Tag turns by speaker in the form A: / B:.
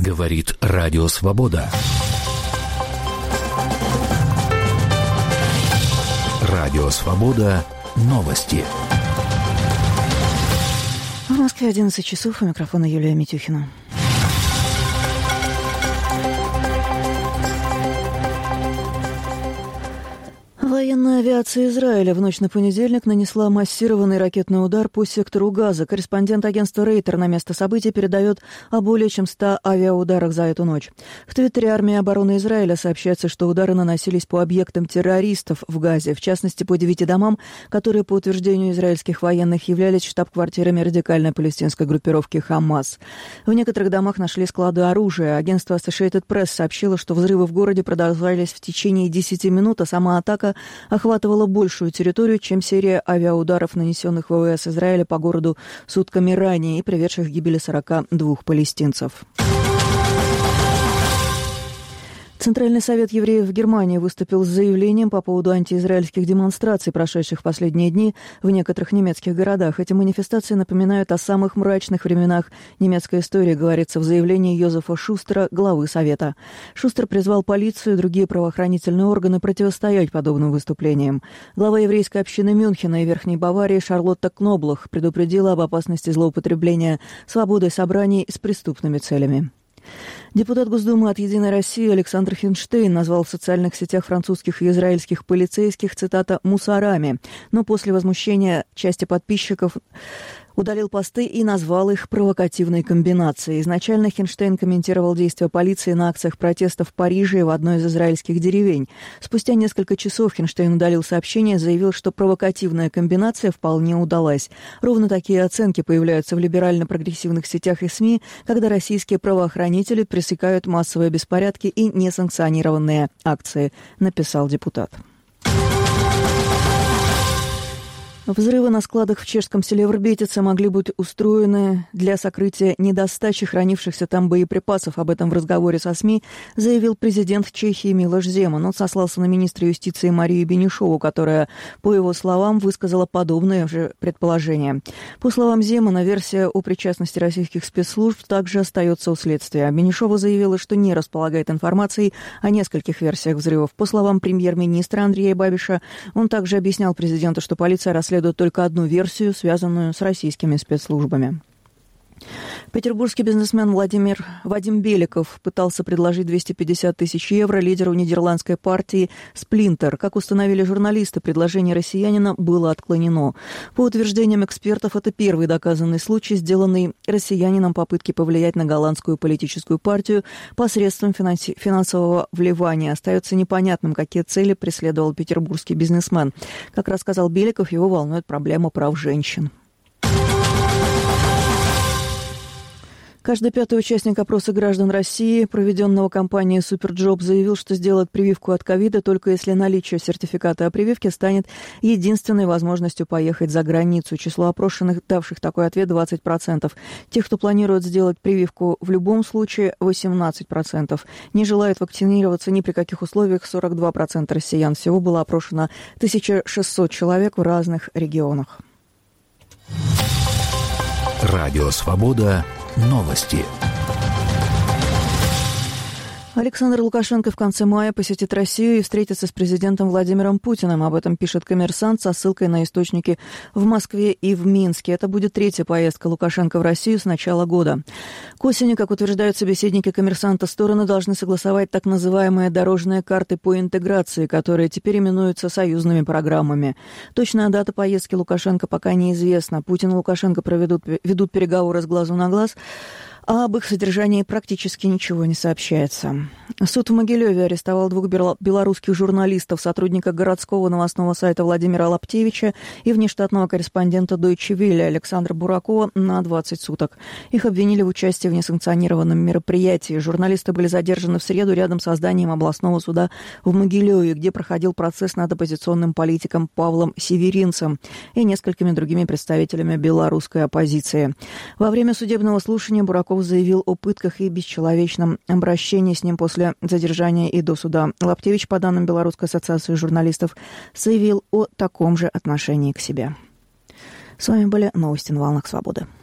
A: Говорит Радио Свобода. Радио Свобода. Новости.
B: В Москве 11 часов. У микрофона Юлия Митюхина. Военная авиация Израиля в ночь на понедельник нанесла массированный ракетный удар по сектору Газа. Корреспондент агентства Рейтер на место событий передает о более чем 100 авиаударах за эту ночь. В Твиттере армии обороны Израиля сообщается, что удары наносились по объектам террористов в Газе, в частности, по 9 домам, которые, по утверждению израильских военных, являлись штаб-квартирами радикальной палестинской группировки «Хамас». В некоторых домах нашли склады оружия. Агентство Associated Press сообщило, что взрывы в городе продолжались в течение 10 минут, а сама атака охватывала большую территорию, чем серия авиаударов, нанесенных ВВС Израиля по городу сутками ранее и приведших к гибели 42 палестинцев. Центральный совет евреев в Германии выступил с заявлением по поводу антиизраильских демонстраций, прошедших в последние дни в некоторых немецких городах. Эти манифестации напоминают о самых мрачных временах немецкой истории, говорится в заявлении Йозефа Шустера, главы Совета. Шустер призвал полицию и другие правоохранительные органы противостоять подобным выступлениям. Глава еврейской общины Мюнхена и Верхней Баварии Шарлотта Кноблах предупредила об опасности злоупотребления свободой собраний с преступными целями. Депутат Госдумы от «Единой России» Александр Хинштейн назвал в социальных сетях французских и израильских полицейских, цитата, «мусорами», но после возмущения части подписчиков удалил посты и назвал их провокативной комбинацией. Изначально Хинштейн комментировал действия полиции на акциях протеста в Париже и в одной из израильских деревень. Спустя несколько часов Хинштейн удалил сообщение и заявил, что провокативная комбинация вполне удалась. Ровно такие оценки появляются в либерально-прогрессивных сетях и СМИ, когда российские правоохранители пресекают массовые беспорядки и несанкционированные акции, написал депутат. Взрывы на складах в чешском селе Врбетице могли быть устроены для сокрытия недостачи хранившихся там боеприпасов. Об этом в разговоре со СМИ заявил президент Чехии Милош Земан. Он сослался на министра юстиции Марию Бенишову, которая, по его словам, высказала подобное же предположение. По словам Земана, версия о причастности российских спецслужб также остается у следствия. Бенишова заявила, что не располагает информацией о нескольких версиях взрывов. По словам премьер-министра Андрея Бабиша, он также объяснял президенту, что полиция расследует только одну версию, связанную с российскими спецслужбами. Петербургский бизнесмен Вадим Беликов пытался предложить 250 тысяч евро лидеру нидерландской партии «Сплинтер». Как установили журналисты, предложение россиянина было отклонено. По утверждениям экспертов, это первый доказанный случай, сделанный россиянином попытки повлиять на голландскую политическую партию посредством финансового вливания. Остается непонятным, какие цели преследовал петербургский бизнесмен. Как рассказал Беликов, его волнует проблема прав женщин. Каждый пятый участник опроса граждан России, проведенного компанией «Суперджоп», заявил, что сделает прививку от ковида только если наличие сертификата о прививке станет единственной возможностью поехать за границу. Число опрошенных, давших такой ответ, 20%. Тех, кто планирует сделать прививку в любом случае, 18%. Не желает вакцинироваться ни при каких условиях 42% россиян. Всего было опрошено 1600 человек в разных регионах.
A: Радио «Свобода». Новости.
B: Александр Лукашенко в конце мая посетит Россию и встретится с президентом Владимиром Путиным. Об этом пишет «Коммерсант» со ссылкой на источники в Москве и в Минске. Это будет третья поездка Лукашенко в Россию с начала года. К осени, как утверждают собеседники «Коммерсанта», стороны должны согласовать так называемые дорожные карты по интеграции, которые теперь именуются союзными программами. Точная дата поездки Лукашенко пока неизвестна. Путин и Лукашенко ведут переговоры с глазу на глаз, а об их содержании практически ничего не сообщается. Суд в Могилеве арестовал 2 белорусских журналистов, сотрудника городского новостного сайта Владимира Лаптевича и внештатного корреспондента Deutsche Welle Александра Буракова на 20 суток. Их обвинили в участии в несанкционированном мероприятии. Журналисты были задержаны в среду рядом со зданием областного суда в Могилеве, где проходил процесс над оппозиционным политиком Павлом Северинцем и несколькими другими представителями белорусской оппозиции. Во время судебного слушания Бураков заявил о пытках и бесчеловечном обращении с ним после задержания и до суда. Лаптевич, по данным Белорусской ассоциации журналистов, заявил о таком же отношении к себе. С вами были новости на волнах Свободы.